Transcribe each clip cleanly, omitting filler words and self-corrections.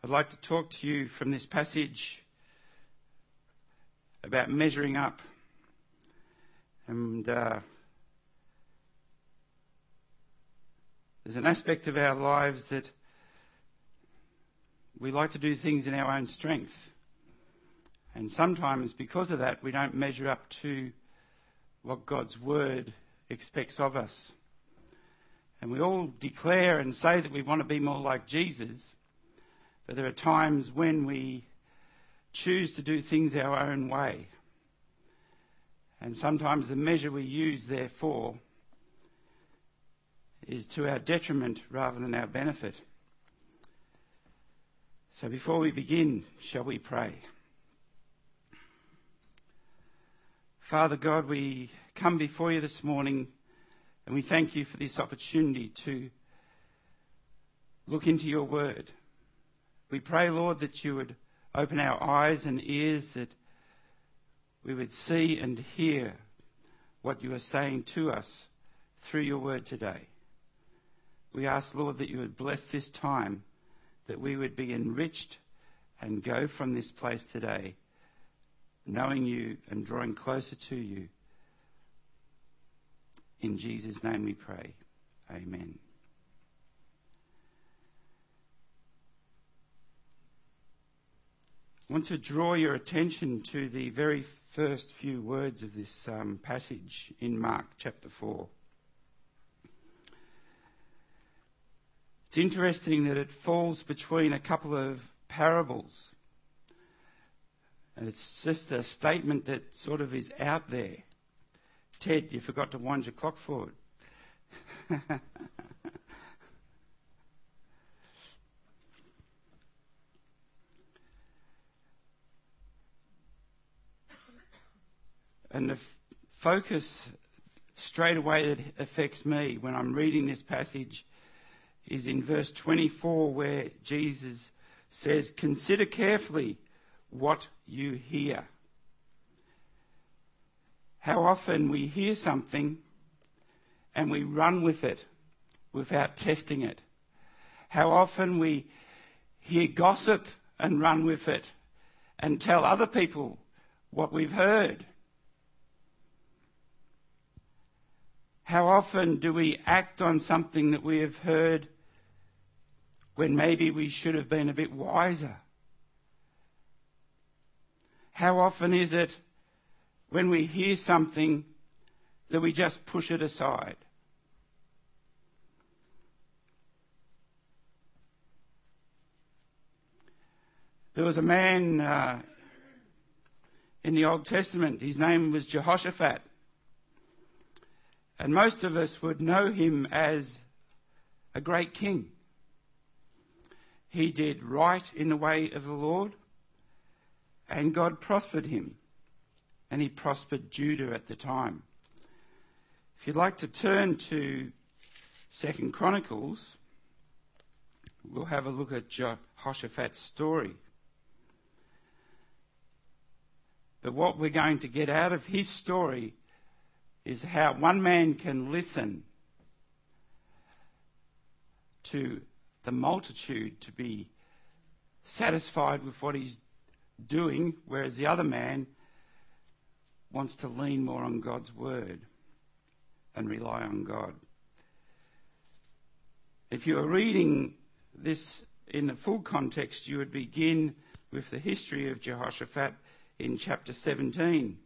I'd like to talk to you from this passage about measuring up. And there's an aspect of our lives that we like to do things in our own strength. And sometimes because of that, we don't measure up to what God's word expects of us. And we all declare and say that we want to be more like Jesus, but there are times when we choose to do things our own way. And sometimes the measure we use, therefore, is to our detriment rather than our benefit. So before we begin, shall we pray? Father God, we come before you this morning and we thank you for this opportunity to look into your word. We pray, Lord, that you would open our eyes and ears, that we would see and hear what you are saying to us through your word today. We ask, Lord, that you would bless this time, that we would be enriched and go from this place today, knowing you and drawing closer to you. In Jesus' name we pray. Amen. I want to draw your attention to the very first few words of this passage in Mark chapter 4. It's interesting that it falls between a couple of parables. And it's just a statement that sort of is out there. Ted, you forgot to wind your clock forward. And the focus straight away that affects me when I'm reading this passage is in verse 24, where Jesus says, "Consider carefully what you hear." How often we hear something and we run with it without testing it. How often we hear gossip and run with it and tell other people what we've heard. How often do we act on something that we have heard when maybe we should have been a bit wiser? How often is it when we hear something that we just push it aside? There was a man in the Old Testament, his name was Jehoshaphat. And most of us would know him as a great king. He did right in the way of the Lord, and God prospered him. And he prospered Judah at the time. If you'd like to turn to 2 Chronicles, we'll have a look at Jehoshaphat's story. But what we're going to get out of his story is how one man can listen to the multitude to be satisfied with what he's doing, whereas the other man wants to lean more on God's word and rely on God. If you were reading this in the full context, you would begin with the history of Jehoshaphat in chapter 17.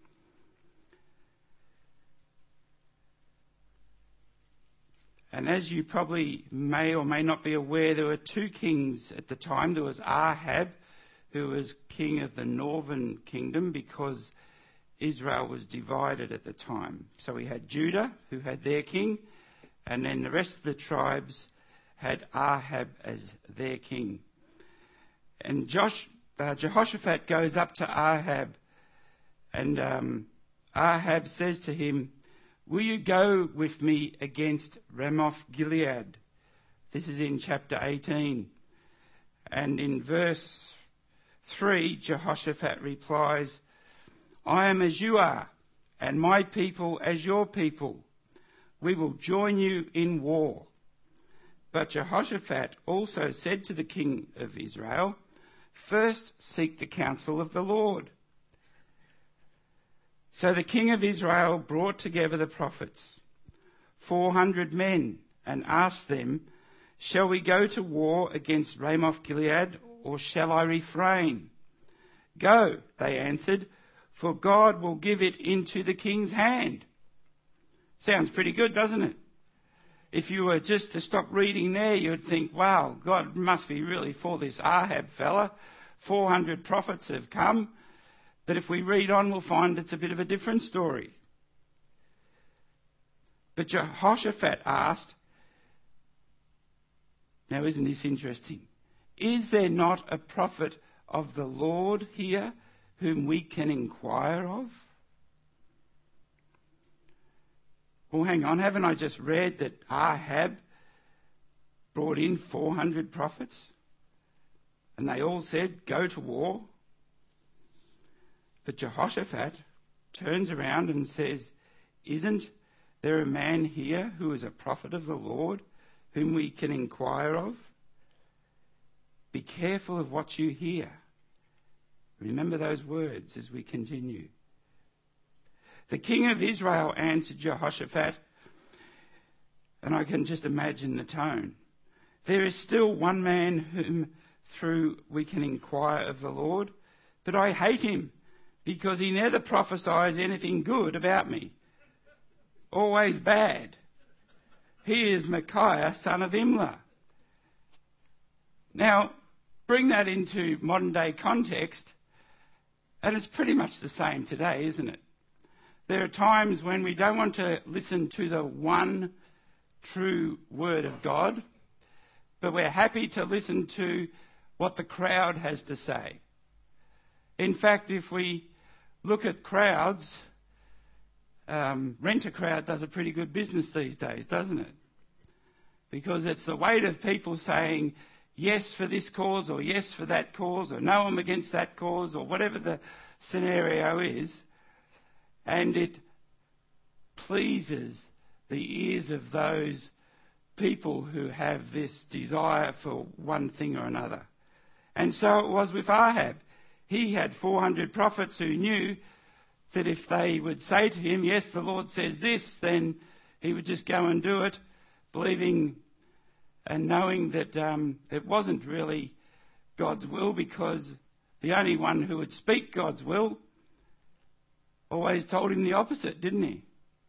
And as you probably may or may not be aware, there were two kings at the time. There was Ahab, who was king of the northern kingdom because Israel was divided at the time. So we had Judah, who had their king, and then the rest of the tribes had Ahab as their king. And Jehoshaphat goes up to Ahab, and Ahab says to him, "Will you go with me against Ramoth Gilead?" This is in chapter 18. And in verse 3, Jehoshaphat replies, "I am as you are, and my people as your people. We will join you in war." But Jehoshaphat also said to the king of Israel, "First seek the counsel of the Lord." So the king of Israel brought together the prophets, 400 men, and asked them, "Shall we go to war against Ramoth Gilead, or shall I refrain?" "Go," they answered, "for God will give it into the king's hand." Sounds pretty good, doesn't it? If you were just to stop reading there, you'd think, wow, God must be really for this Ahab fella. 400 prophets have come. But if we read on, we'll find it's a bit of a different story. But Jehoshaphat asked, now isn't this interesting? Is there not a prophet of the Lord here whom we can inquire of? Well, hang on, haven't I just read that Ahab brought in 400 prophets? And they all said, go to war. But Jehoshaphat turns around and says, isn't there a man here who is a prophet of the Lord whom we can inquire of? Be careful of what you hear. Remember those words as we continue. The king of Israel answered Jehoshaphat, and I can just imagine the tone. There is still one man whom through we can inquire of the Lord, but I hate him because he never prophesies anything good about me. Always bad. He is Micaiah, son of Imlah. Now, bring that into modern day context, and it's pretty much the same today, isn't it? There are times when we don't want to listen to the one true word of God, but we're happy to listen to what the crowd has to say. In fact, if we look at crowds, Rent-A-Crowd does a pretty good business these days, doesn't it? Because it's the weight of people saying yes for this cause or yes for that cause or no, I'm against that cause or whatever the scenario is. And it pleases the ears of those people who have this desire for one thing or another. And so it was with Ahab. He had 400 prophets who knew that if they would say to him, yes, the Lord says this, then he would just go and do it, believing and knowing that it wasn't really God's will, because the only one who would speak God's will always told him the opposite, didn't he?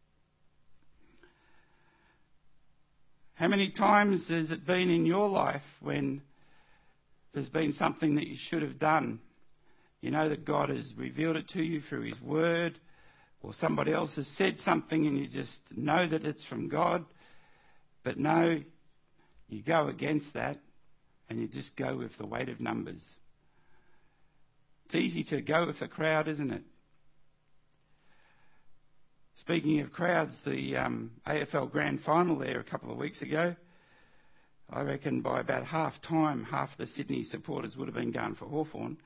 How many times has it been in your life when there's been something that you should have done? You know that God has revealed it to you through his word, or somebody else has said something and you just know that it's from God, but no, you go against that and you just go with the weight of numbers. It's easy to go with the crowd, isn't it? Speaking of crowds, the AFL Grand Final there a couple of weeks ago, I reckon by about half time, half the Sydney supporters would have been going for Hawthorn.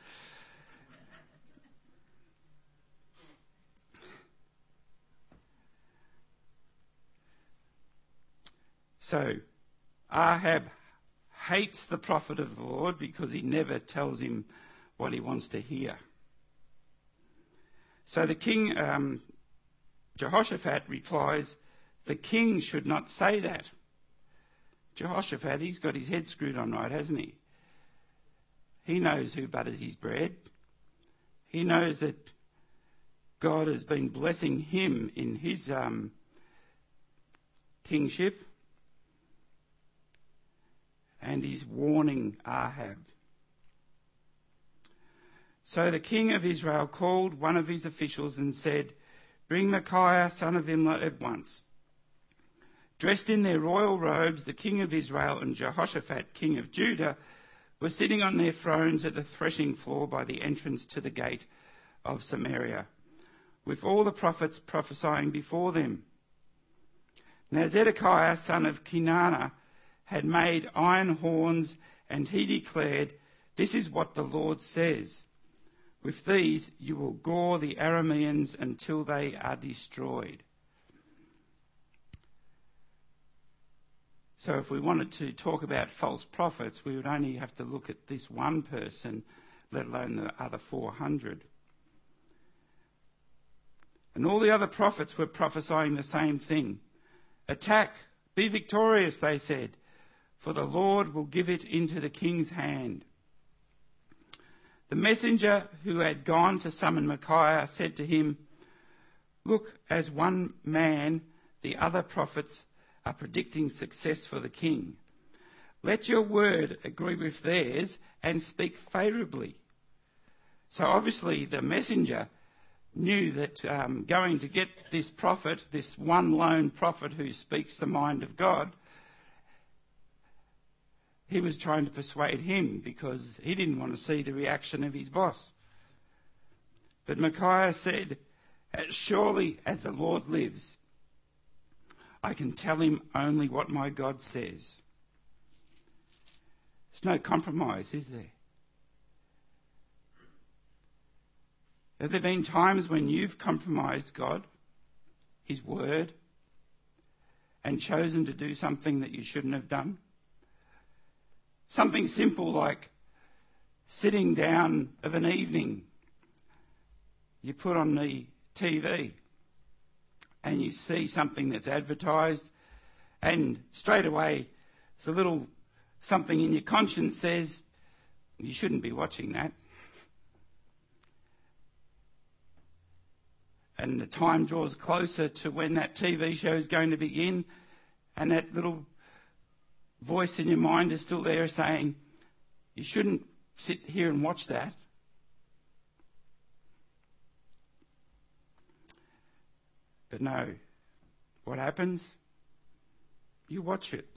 So, Ahab hates the prophet of the Lord because he never tells him what he wants to hear. So the king, Jehoshaphat, replies, the king should not say that. Jehoshaphat, he's got his head screwed on right, hasn't he? He knows who butters his bread. He knows that God has been blessing him in his kingship. And he's warning Ahab. So the king of Israel called one of his officials and said, bring Micaiah, son of Imlah, at once. Dressed in their royal robes, the king of Israel and Jehoshaphat, king of Judah, were sitting on their thrones at the threshing floor by the entrance to the gate of Samaria, with all the prophets prophesying before them. Now Zedekiah, son of Kenana, had made iron horns, and he declared, this is what the Lord says. With these you will gore the Arameans until they are destroyed. So if we wanted to talk about false prophets, we would only have to look at this one person, let alone the other 400. And all the other prophets were prophesying the same thing. Attack, be victorious, they said, for the Lord will give it into the king's hand. The messenger who had gone to summon Micaiah said to him, look, as one man, the other prophets are predicting success for the king. Let your word agree with theirs and speak favourably. So obviously the messenger knew that going to get this prophet, this one lone prophet who speaks the mind of God, he was trying to persuade him because he didn't want to see the reaction of his boss. But Micaiah said, as surely as the Lord lives, I can tell him only what my God says. There's no compromise, is there? Have there been times when you've compromised God, his word, and chosen to do something that you shouldn't have done? Something simple like sitting down of an evening, you put on the TV and you see something that's advertised, and straight away there's a little something in your conscience says, you shouldn't be watching that. And the time draws closer to when that TV show is going to begin, and that little voice in your mind is still there saying, you shouldn't sit here and watch that. But no, what happens? You watch it.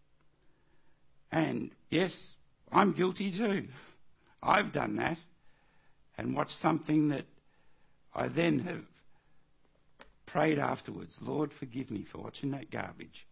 And yes, I'm guilty too. I've done that and watched something that I then have prayed afterwards, Lord, forgive me for watching that garbage.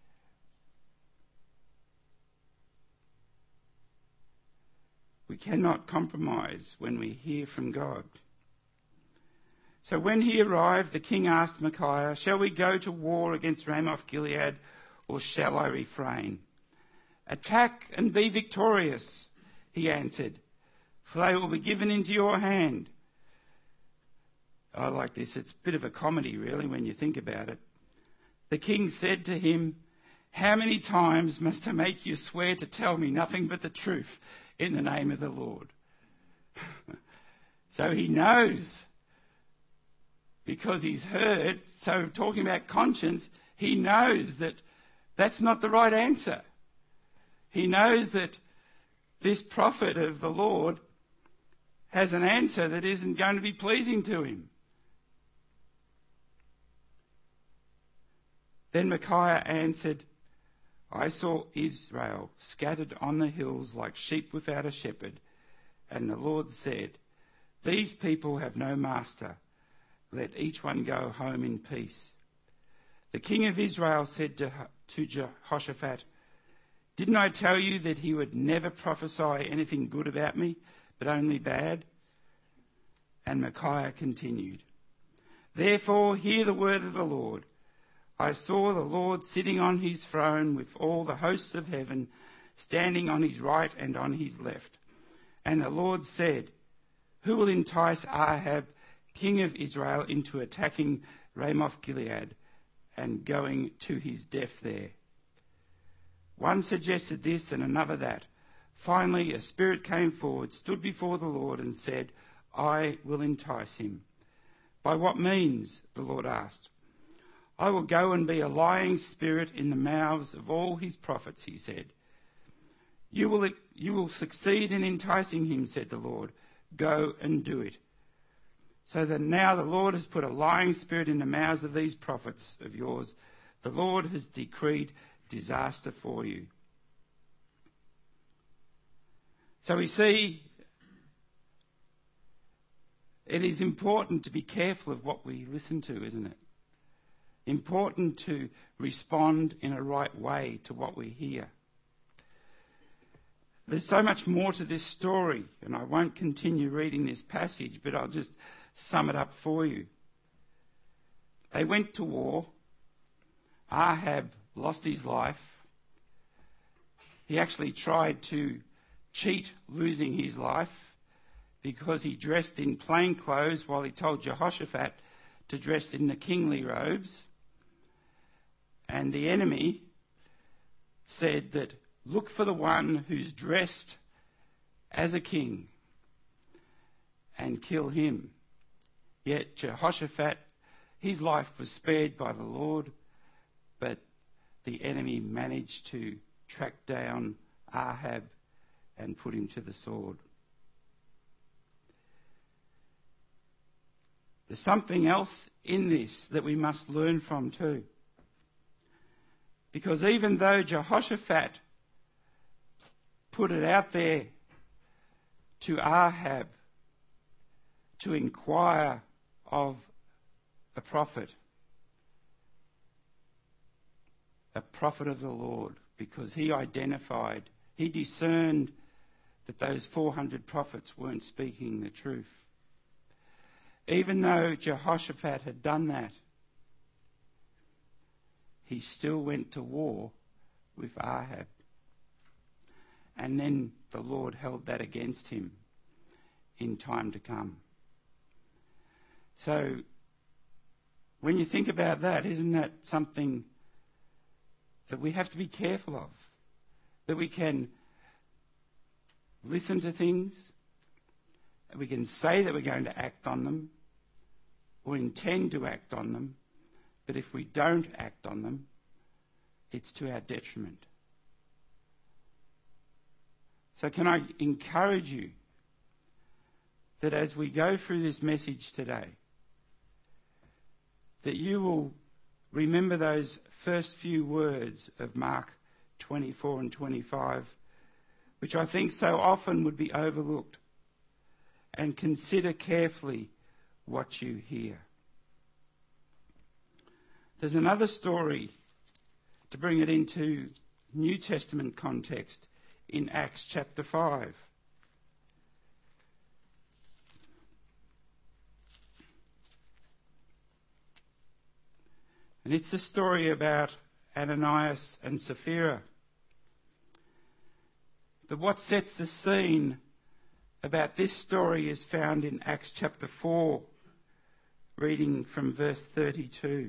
We cannot compromise when we hear from God. So when he arrived, the king asked Micaiah, shall we go to war against Ramoth Gilead, or shall I refrain? Attack and be victorious, he answered, for they will be given into your hand. I like this. It's a bit of a comedy, really, when you think about it. The king said to him, how many times must I make you swear to tell me nothing but the truth in the name of the Lord? So he knows, because he's heard, so talking about conscience, he knows that that's not the right answer. He knows that this prophet of the Lord has an answer that isn't going to be pleasing to him. Then Micaiah answered, I saw Israel scattered on the hills like sheep without a shepherd, and the Lord said, these people have no master. Let each one go home in peace. The king of Israel said to Jehoshaphat, didn't I tell you that he would never prophesy anything good about me, but only bad? And Micaiah continued, therefore hear the word of the Lord. I saw the Lord sitting on his throne with all the hosts of heaven standing on his right and on his left. And the Lord said, who will entice Ahab, king of Israel, into attacking Ramoth Gilead and going to his death there? One suggested this and another that. Finally, a spirit came forward, stood before the Lord and said, I will entice him. By what means? The Lord asked. I will go and be a lying spirit in the mouths of all his prophets, he said. You will succeed in enticing him, said the Lord. Go and do it. So that now the Lord has put a lying spirit in the mouths of these prophets of yours. The Lord has decreed disaster for you. So we see it is important to be careful of what we listen to, isn't it? Important to respond in a right way to what we hear. There's so much more to this story, and I won't continue reading this passage, but I'll just sum it up for you. They went to war. Ahab lost his life. He actually tried to cheat losing his life because he dressed in plain clothes while he told Jehoshaphat to dress in the kingly robes. And the enemy said that, look for the one who's dressed as a king and kill him. Yet Jehoshaphat, his life was spared by the Lord, but the enemy managed to track down Ahab and put him to the sword. There's something else in this that we must learn from too. Because even though Jehoshaphat put it out there to Ahab to inquire of a prophet of the Lord, because he discerned that those 400 prophets weren't speaking the truth. Even though Jehoshaphat had done that, he still went to war with Ahab. And then the Lord held that against him in time to come. So, when you think about that, isn't that something that we have to be careful of? That we can listen to things, that we can say that we're going to act on them, or intend to act on them, but if we don't act on them, it's to our detriment. So can I encourage you that as we go through this message today, that you will remember those first few words of Mark 24 and 25, which I think so often would be overlooked, and consider carefully what you hear. There's another story to bring it into New Testament context in Acts chapter 5. And it's the story about Ananias and Sapphira. But what sets the scene about this story is found in Acts chapter 4, reading from verse 32.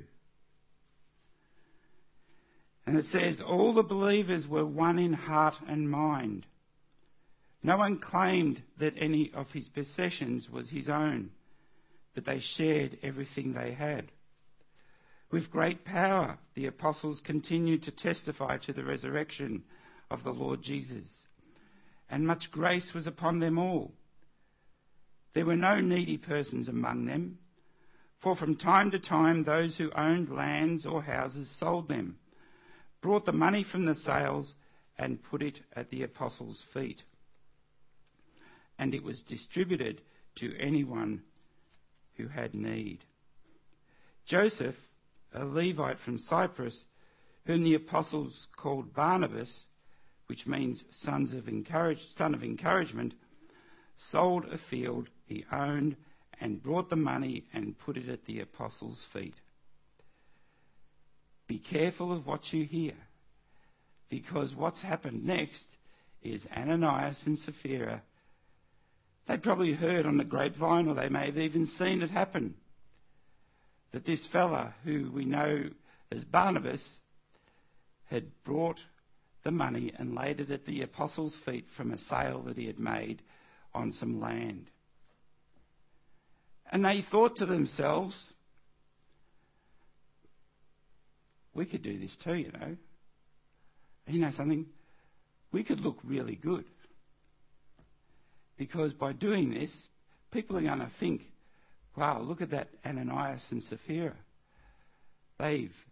And it says, all the believers were one in heart and mind. No one claimed that any of his possessions was his own, but they shared everything they had. With great power, the apostles continued to testify to the resurrection of the Lord Jesus, and much grace was upon them all. There were no needy persons among them, for from time to time those who owned lands or houses sold them, brought the money from the sales, and put it at the apostles' feet. And it was distributed to anyone who had need. Joseph, a Levite from Cyprus, whom the apostles called Barnabas, which means son of encouragement, sold a field he owned and brought the money and put it at the apostles' feet. Be careful of what you hear, because what's happened next is Ananias and Sapphira. They probably heard on the grapevine, or they may have even seen it happen, that this fella, who we know as Barnabas, had brought the money and laid it at the apostles' feet from a sale that he had made on some land. And they thought to themselves, we could do this too, you know. You know something? We could look really good. Because by doing this, people are going to think, wow, look at that Ananias and Sapphira. They've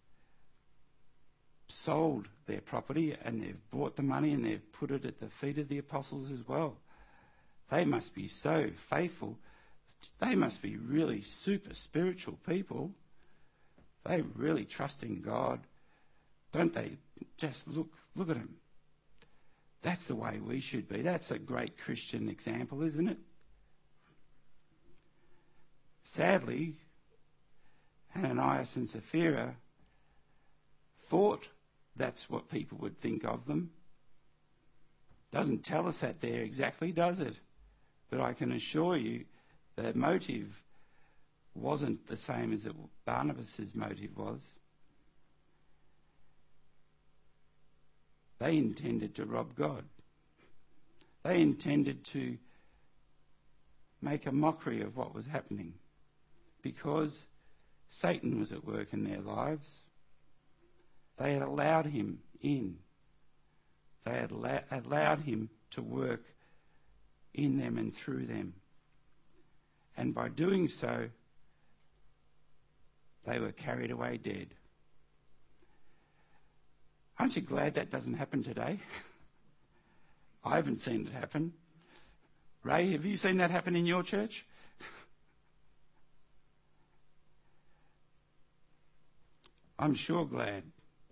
sold their property and they've bought the money and they've put it at the feet of the apostles as well. They must be so faithful. They must be really super spiritual people. They really trust in God. Don't they? Just look at them. That's the way we should be. That's a great Christian example, isn't it? Sadly, Ananias and Sapphira thought that's what people would think of them. Doesn't tell us that there exactly, does it? But I can assure you the motive wasn't the same as Barnabas' motive was. They intended to rob God. They intended to make a mockery of what was happening because Satan was at work in their lives. They had allowed him in. They had allowed him to work in them and through them. And by doing so, they were carried away dead. Aren't you glad that doesn't happen today? I haven't seen it happen. Ray, have you seen that happen in your church? I'm sure glad.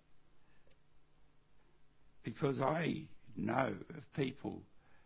Because I know of people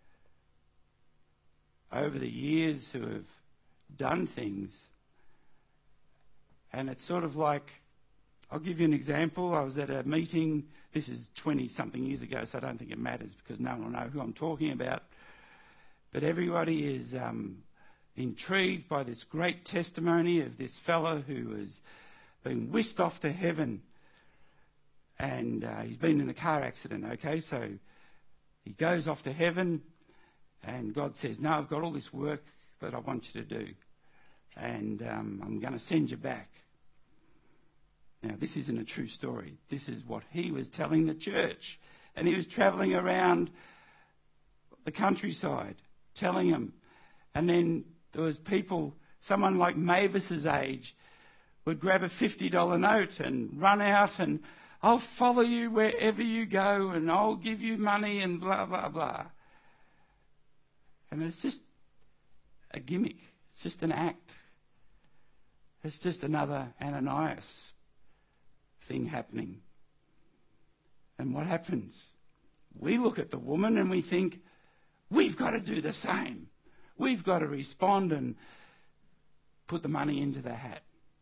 over the years who have done things, and it's sort of like, I'll give you an example. I was at a meeting, this is 20-something years ago, so I don't think it matters because no one will know who I'm talking about. But everybody is intrigued by this great testimony of this fellow who has been whisked off to heaven. And he's been in a car accident, okay? So he goes off to heaven and God says, no, I've got all this work that I want you to do. And I'm going to send you back. Now, this isn't a true story. This is what he was telling the church. And he was travelling around the countryside telling them. And then there was people, someone like Mavis's age, would grab a $50 note and run out and, I'll follow you wherever you go and I'll give you money and blah, blah, blah. And it's just a gimmick. It's just an act. It's just another Ananias thing happening. And what happens? We look at the woman and we think, we've got to do the same. We've got to respond and put the money into the hat.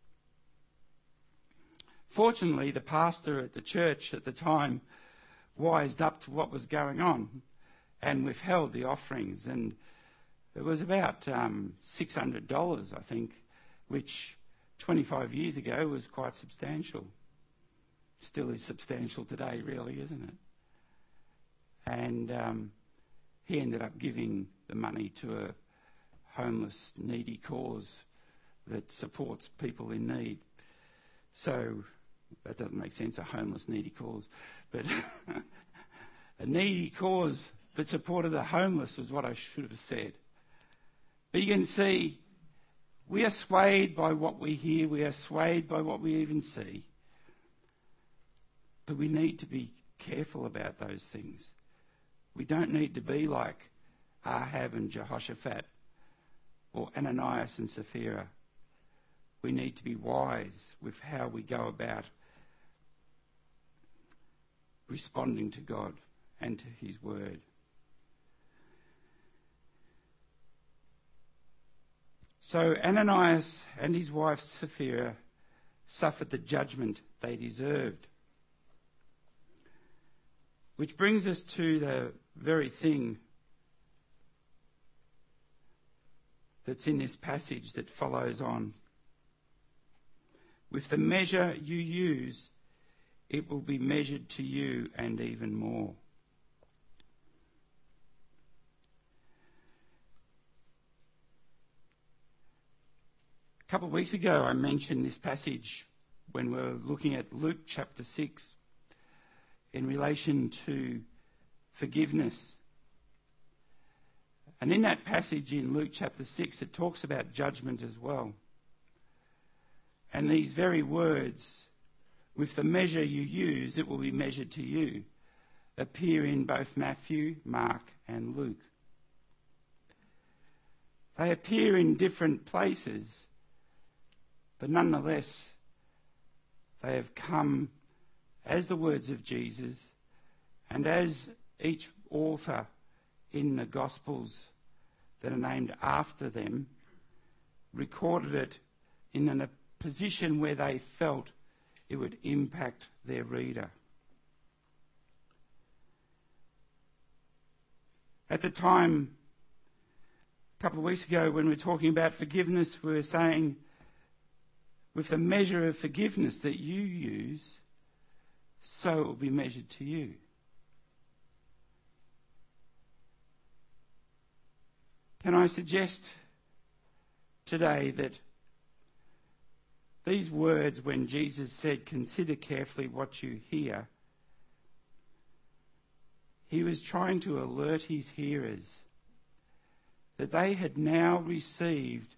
Fortunately, the pastor at the church at the time wised up to what was going on and withheld the offerings. And it was about $600, I think, which 25 years ago was quite substantial. Still is substantial today, really, isn't it? And he ended up giving the money to a homeless, needy cause that supports people in need. So that doesn't make sense, a homeless, needy cause. But a needy cause that supported the homeless was what I should have said. But you can see, we are swayed by what we hear. We are swayed by what we even see. But we need to be careful about those things. We don't need to be like Ahab and Jehoshaphat or Ananias and Sapphira. We need to be wise with how we go about responding to God and to his word. So Ananias and his wife Sapphira suffered the judgment they deserved. Which brings us to the very thing that's in this passage that follows on. With the measure you use, it will be measured to you and even more. A couple of weeks ago, I mentioned this passage when we were looking at Luke chapter 6 in relation to forgiveness. And in that passage in Luke chapter 6, it talks about judgment as well. And these very words, with the measure you use, it will be measured to you, appear in both Matthew, Mark, and Luke. They appear in different places, but nonetheless, they have come as the words of Jesus, and as each author in the Gospels that are named after them recorded it in a position where they felt it would impact their reader. At the time, a couple of weeks ago, when we were talking about forgiveness, we were saying, with the measure of forgiveness that you use, so it will be measured to you. Can I suggest today that these words, when Jesus said, "Consider carefully what you hear," he was trying to alert his hearers that they had now received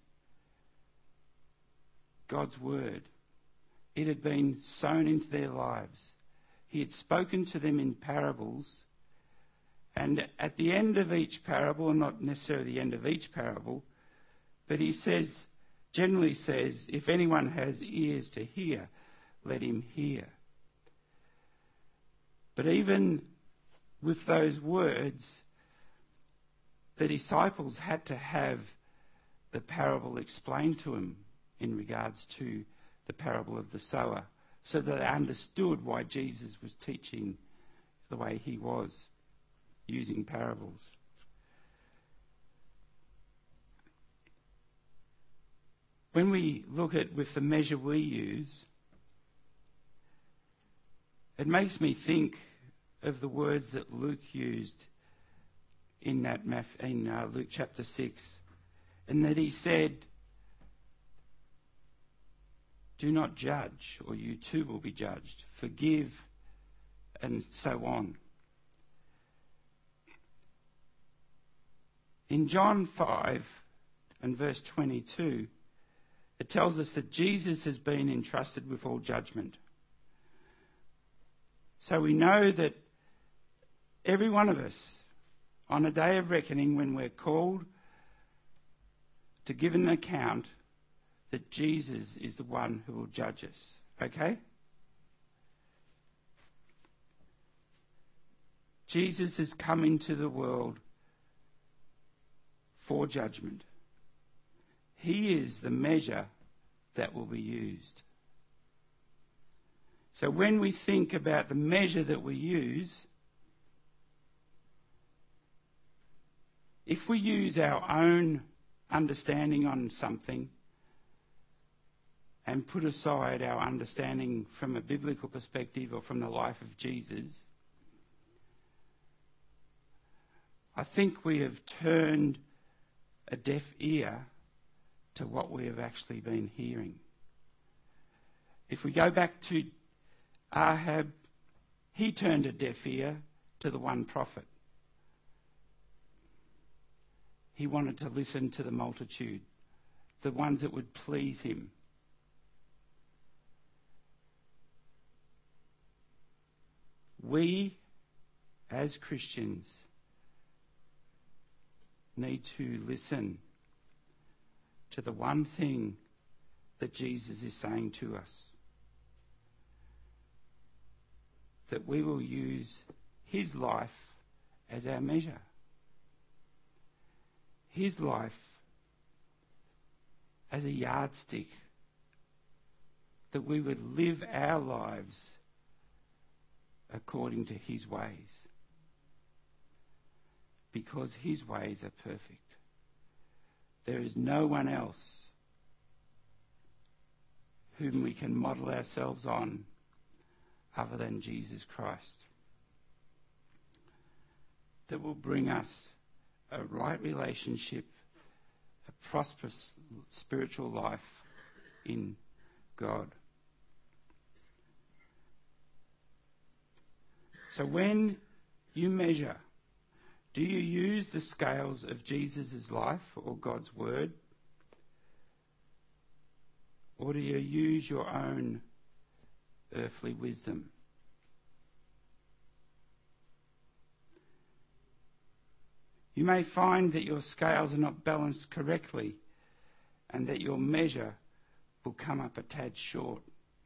God's word. It had been sown into their lives. He had spoken to them in parables, and at the end of each parable, and not necessarily the end of each parable, but he generally says, if anyone has ears to hear, let him hear. But even with those words, the disciples had to have the parable explained to them in regards to the parable of the sower, so that they understood why Jesus was teaching the way he was, using parables. When we look at with the measure we use, it makes me think of the words that Luke used in Luke chapter 6, and that he said, "Do not judge, or you too will be judged. Forgive," and so on. In John 5 and verse 22, it tells us that Jesus has been entrusted with all judgment. So we know that every one of us, on a day of reckoning, when we're called to give an account, that Jesus is the one who will judge us. Okay? Jesus has come into the world for judgment. He is the measure that will be used. So when we think about the measure that we use, if we use our own understanding on something and put aside our understanding from a biblical perspective or from the life of Jesus, I think we have turned a deaf ear to what we have actually been hearing. If we go back to Ahab, he turned a deaf ear to the one prophet. He wanted to listen to the multitude, the ones that would please him. We, as Christians, need to listen to the one thing that Jesus is saying to us. That we will use his life as our measure. His life as a yardstick. That we would live our lives according to his ways. Because his ways are perfect. There is no one else whom we can model ourselves on other than Jesus Christ, that will bring us a right relationship, a prosperous spiritual life in God. So when you measure, do you use the scales of Jesus' life or God's word? Or do you use your own earthly wisdom? You may find that your scales are not balanced correctly and that your measure will come up a tad short.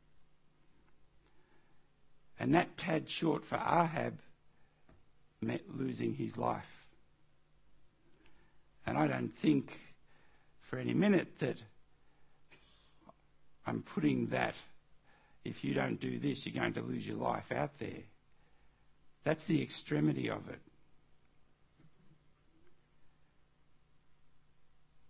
And that tad short for Ahab meant losing his life. And I don't think for any minute that I'm putting that, if you don't do this, you're going to lose your life out there. That's the extremity of it.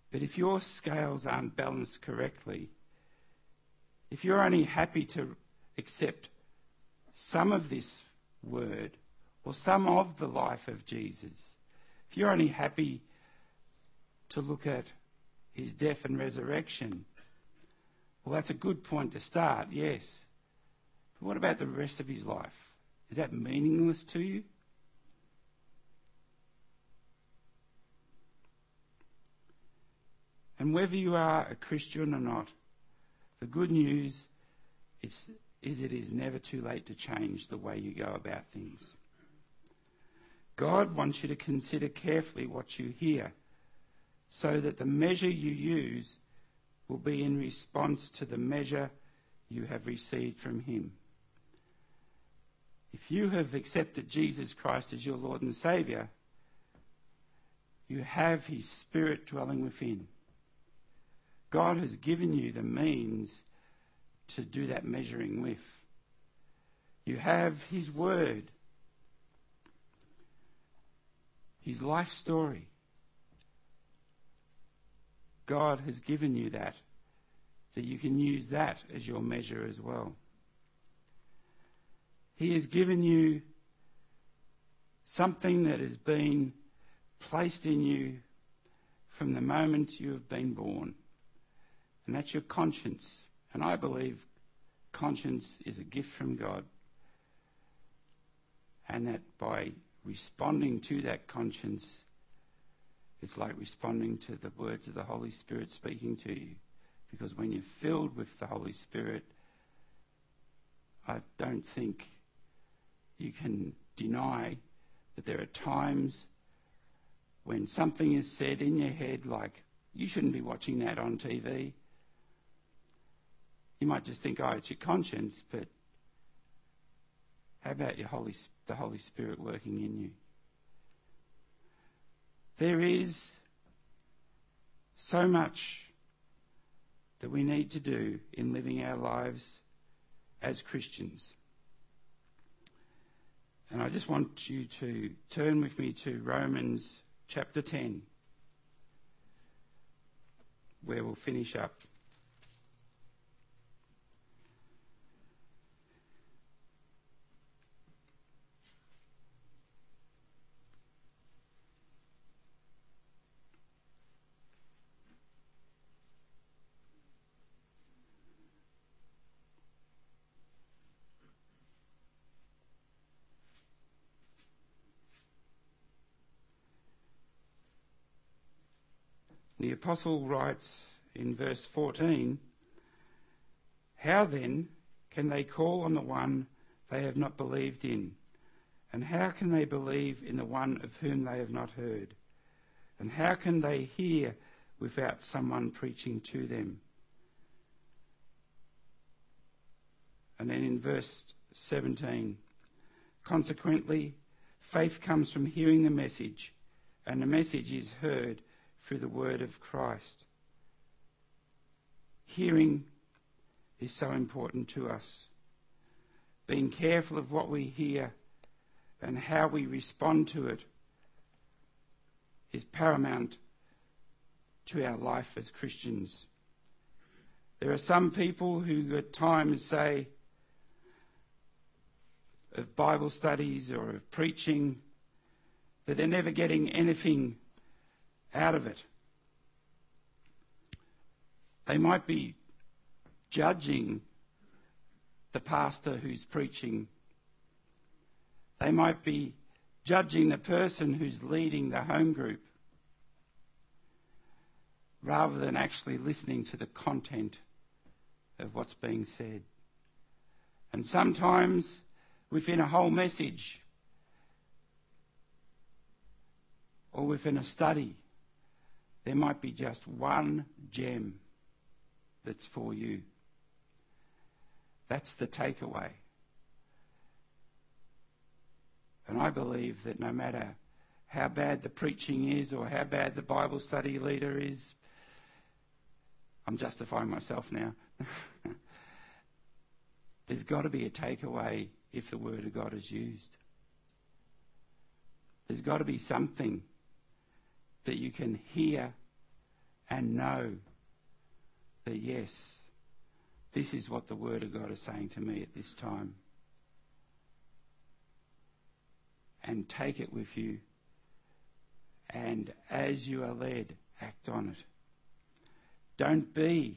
But if your scales aren't balanced correctly, if you're only happy to accept some of this word or some of the life of Jesus, if you're only happy to look at his death and resurrection, well, that's a good point to start, yes. But what about the rest of his life? Is that meaningless to you? And whether you are a Christian or not, the good news is it is never too late to change the way you go about things. God wants you to consider carefully what you hear, so that the measure you use will be in response to the measure you have received from him. If you have accepted Jesus Christ as your Lord and Saviour, you have his Spirit dwelling within. God has given you the means to do that measuring with. You have his word, his life story. God has given you that you can use that as your measure as well. He has given you something that has been placed in you from the moment you have been born. And that's your conscience. And I believe conscience is a gift from God. And that by responding to that conscience, it's like responding to the words of the Holy Spirit speaking to you. Because when you're filled with the Holy Spirit, I don't think you can deny that there are times when something is said in your head like, you shouldn't be watching that on TV. You might just think, oh, it's your conscience, but how about the Holy Spirit working in you? There is so much that we need to do in living our lives as Christians. And I just want you to turn with me to Romans chapter 10, where we'll finish up. The apostle writes in verse 14, "How then can they call on the one they have not believed in? And how can they believe in the one of whom they have not heard? And how can they hear without someone preaching to them?" And then in verse 17, "Consequently, faith comes from hearing the message, and the message is heard through the word of Christ." Hearing is so important to us. Being careful of what we hear and how we respond to it is paramount to our life as Christians. There are some people who at times say of Bible studies or of preaching that they're never getting anything out of it. They might be judging the pastor who's preaching. They might be judging the person who's leading the home group, rather than actually listening to the content of what's being said. And sometimes within a whole message or within a study, there might be just one gem that's for you. That's the takeaway. And I believe that no matter how bad the preaching is or how bad the Bible study leader is, I'm justifying myself now, there's got to be a takeaway if the Word of God is used. There's got to be something that you can hear and know that, yes, this is what the Word of God is saying to me at this time. And take it with you, and as you are led, act on it. Don't be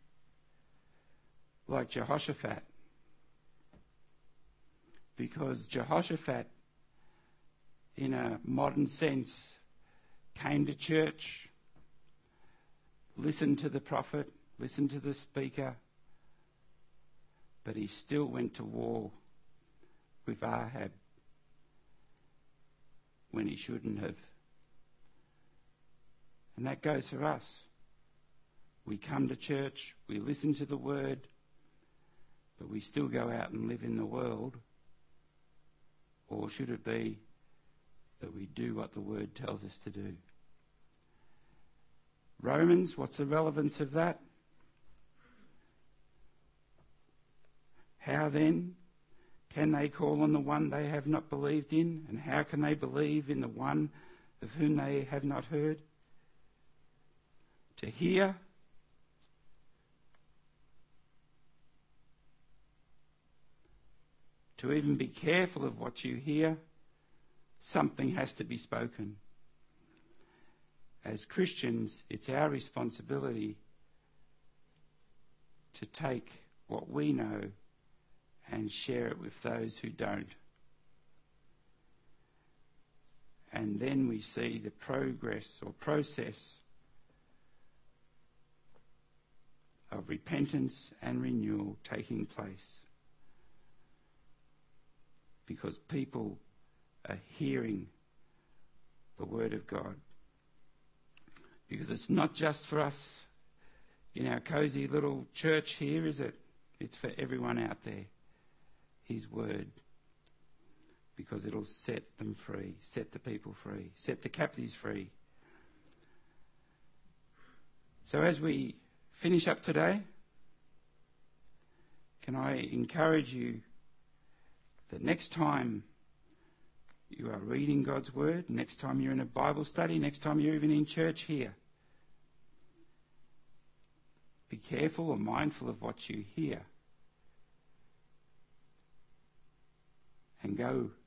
like Jehoshaphat, because Jehoshaphat, in a modern sense, came to church, listened to the prophet, listened to the speaker, but he still went to war with Ahab when he shouldn't have. And that goes for us. We come to church, we listen to the word, but we still go out and live in the world. Or should it be that we do what the word tells us to do? Romans, what's the relevance of that? How then can they call on the one they have not believed in? And how can they believe in the one of whom they have not heard? To hear to even be careful of what you hear, something has to be spoken. As Christians, it's our responsibility to take what we know and share it with those who don't. And then we see the progress or process of repentance and renewal taking place, because people are hearing the word of God. Because it's not just for us in our cosy little church here, is it? It's for everyone out there. His word. Because it'll set them free, set the people free, set the captives free. So as we finish up today, can I encourage you that next time you are reading God's word, next time you're in a Bible study, next time you're even in church here, be careful or mindful of what you hear. And go